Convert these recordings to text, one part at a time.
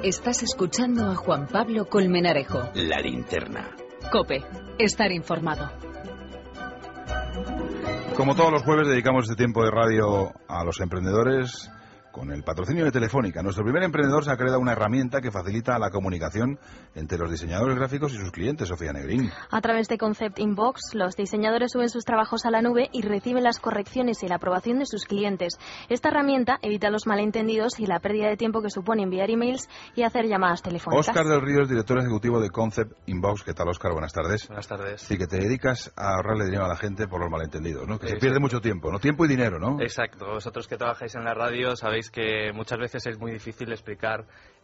Estás escuchando a Juan Pablo Colmenarejo. La linterna. COPE. Estar informado. Como todos los jueves dedicamos este tiempo de radio a los emprendedores con el patrocinio de Telefónica. Nuestro primer emprendedor se ha creado una herramienta que facilita la comunicación entre los diseñadores gráficos y sus clientes, Sofía Negrín. A través de Concept Inbox, los diseñadores suben sus trabajos a la nube y reciben las correcciones y la aprobación de sus clientes. Esta herramienta evita los malentendidos y la pérdida de tiempo que supone enviar emails y hacer llamadas telefónicas. Óscar del Río es director ejecutivo de Concept Inbox. ¿Qué tal, Óscar? Buenas tardes. Buenas tardes. Sí, que te dedicas a ahorrarle dinero a la gente por los malentendidos, ¿no? Que se pierde mucho tiempo, ¿no? Tiempo y dinero, ¿no? Exacto. Vosotros que trabajáis en la radio sabéis que muchas veces es muy difícil explicar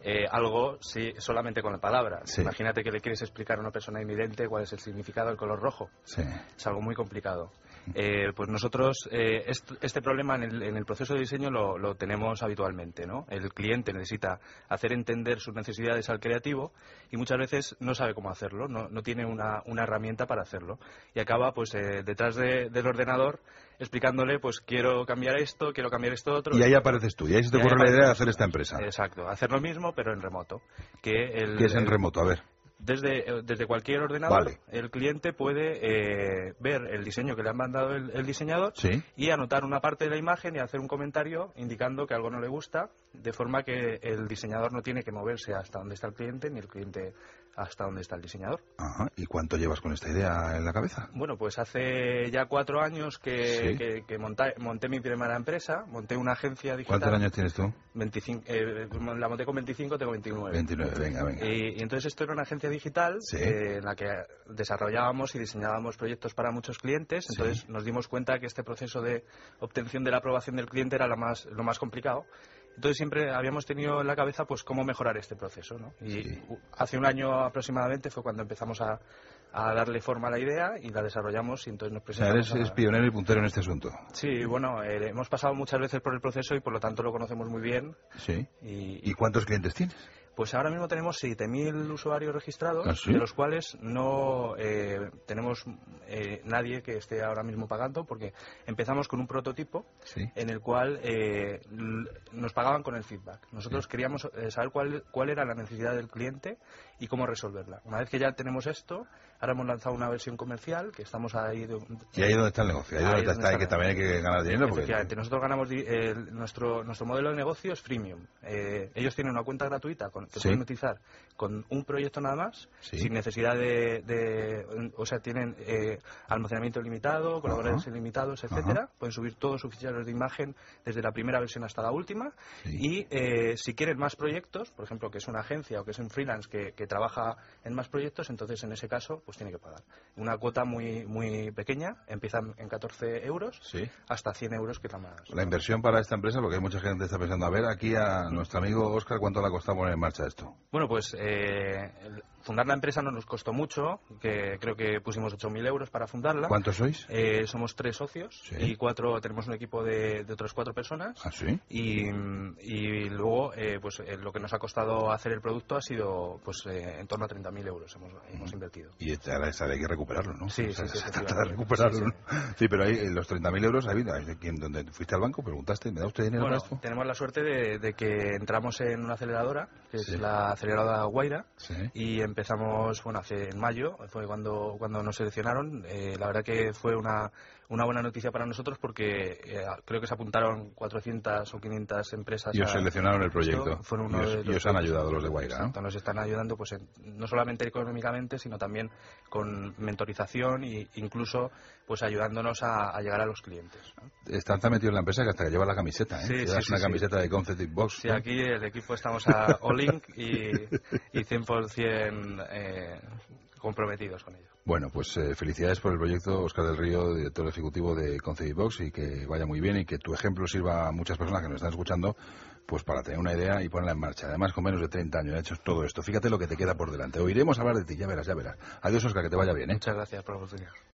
algo solamente con la palabra. Sí. Imagínate que le quieres explicar a una persona invidente cuál es el significado del color rojo. Sí. Es algo muy complicado. Pues nosotros este problema en el proceso de diseño lo tenemos habitualmente, ¿no? El cliente necesita hacer entender sus necesidades al creativo y muchas veces no sabe cómo hacerlo, no tiene una herramienta para hacerlo y acaba pues detrás del ordenador explicándole pues quiero cambiar esto otro. Y ahí apareces tú, y ahí se te ocurre la idea de hacer esta empresa. Exacto, hacer lo mismo pero en remoto. ¿Qué es en remoto? A ver. Desde cualquier ordenador, vale. El cliente puede ver el diseño que le ha mandado el diseñador, ¿sí? Y anotar una parte de la imagen y hacer un comentario indicando que algo no le gusta, de forma que el diseñador no tiene que moverse hasta donde está el cliente, ni el cliente hasta donde está el diseñador. Ajá. ¿Y cuánto llevas con esta idea en la cabeza? Bueno, pues hace ya 4 años que monté mi primera empresa, monté una agencia digital. ¿Cuántos años tienes tú? 25, la monté con 25, tengo 29. 29, venga. Y entonces esto era una agencia digital, ¿sí? En la que desarrollábamos y diseñábamos proyectos para muchos clientes. Entonces ¿sí? Nos dimos cuenta que este proceso de obtención de la aprobación del cliente era lo más complicado. Entonces siempre habíamos tenido en la cabeza pues cómo mejorar este proceso, ¿no? Y sí. Hace un año aproximadamente fue cuando empezamos a darle forma a la idea y la desarrollamos y entonces nos presentamos. O sea, eres pionero y puntero en este asunto. Sí, bueno, hemos pasado muchas veces por el proceso y por lo tanto lo conocemos muy bien. Sí. ¿Y cuántos clientes tienes? Pues ahora mismo tenemos 7.000 usuarios registrados, ¿ah, sí? De los cuales no tenemos nadie que esté ahora mismo pagando, porque empezamos con un prototipo, sí, en el cual nos pagaban con el feedback. Nosotros queríamos saber cuál era la necesidad del cliente y cómo resolverla. Una vez que ya tenemos esto, ahora hemos lanzado una versión comercial, que estamos ahí... ¿Y ahí donde está el negocio? Ahí donde está, que también hay que ganar dinero. Efectivamente, nosotros ganamos... nuestro modelo de negocio es freemium. Ellos tienen una cuenta gratuita que pueden utilizar con un proyecto nada más, sin necesidad o sea, tienen almacenamiento ilimitado, colaboradores ilimitados, etcétera. Pueden subir todos sus ficheros de imagen desde la primera versión hasta la última. Y si quieren más proyectos, por ejemplo, que es una agencia o que es un freelance que trabaja en más proyectos, entonces en ese caso pues tiene que pagar. Una cuota muy muy pequeña, empiezan en 14 euros hasta 100 euros, que es la más... La inversión para esta empresa, porque hay mucha gente que está pensando, a ver, aquí a nuestro amigo Óscar, ¿cuánto le ha costado poner en marcha esto? Bueno, pues fundar la empresa no nos costó mucho, que creo que pusimos 8.000 euros para fundarla. ¿Cuántos sois? Somos 3 socios y tenemos un equipo de otras 4 personas. ¿Ah, sí? Y luego pues lo que nos ha costado hacer el producto ha sido pues en torno a 30.000 euros hemos invertido. Y ahora hay que recuperarlo, ¿no? Sí, se trata de recuperarlo. Sí, pero ahí los 30.000 euros, ¿dónde fuiste al banco? ¿Preguntaste? ¿Me da usted dinero para esto? Tenemos la suerte de que entramos en una aceleradora, que es la aceleradora Guaira, y empezamos, en mayo, fue cuando nos seleccionaron. La verdad que fue una buena noticia para nosotros porque creo que se apuntaron 400 o 500 empresas. Y os seleccionaron el proyecto. Y os han ayudado los de Guaira, ¿no? Nos están ayudando pues no solamente económicamente, sino también con mentorización e incluso pues ayudándonos a llegar a los clientes, ¿no? Están tan metidos en la empresa que hasta que lleva la camiseta, ¿eh? Llevas una camiseta de Concept Inbox. Sí, aquí el equipo estamos a all-in y 100% comprometidos con ello. Bueno, pues felicidades por el proyecto, Óscar del Río, director ejecutivo de Concept Inbox, y que vaya muy bien y que tu ejemplo sirva a muchas personas que nos están escuchando pues para tener una idea y ponerla en marcha. Además, con menos de 30 años ha hecho todo esto. Fíjate lo que te queda por delante. Oiremos hablar de ti, ya verás. Adiós, Óscar, que te vaya bien, ¿eh? Muchas gracias por la oportunidad.